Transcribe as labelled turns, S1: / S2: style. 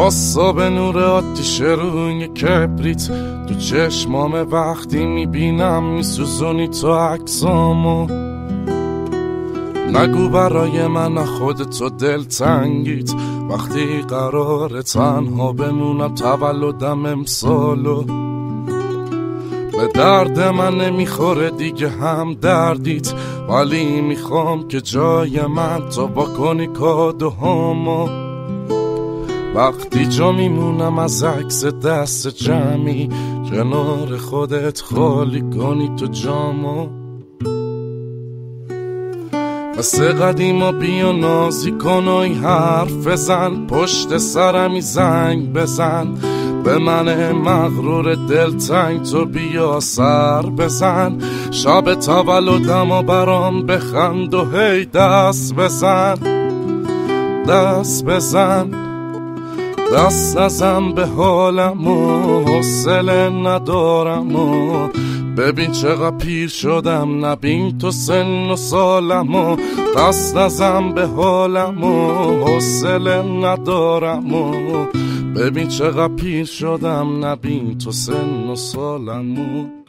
S1: تا به نور آتیش روی کبریت تو چشمام وقتی میبینم میسوزونی تو عکسامو. نگو برای من خودتو دلتنگیت وقتی قراره تنها بمونم تولدم امسالو. به درد من نمیخوره دیگه هم دردیت، ولی میخوام که جای من تو بکنی کادوهامو. وقتی جا میمونم از عکس دست جمعی کنار خودت خالی کنی تو جامو. مثل قدیما بیا نازی کن و این حرف بزن، پشت سرمی زنگ بزن به من مغرور دلتنگ، تو بیا سر بزن شب تولدم و برام بخند و هی دست بزن. دست بزن دست نزن به حالم و حوصله ندارم و ببین چقدر پیر شدم، نبین تو سن و سالم و دست نزن به حالم و حوصله ندارم و ببین چقدر پیر شدم، نبین تو سن و سالم و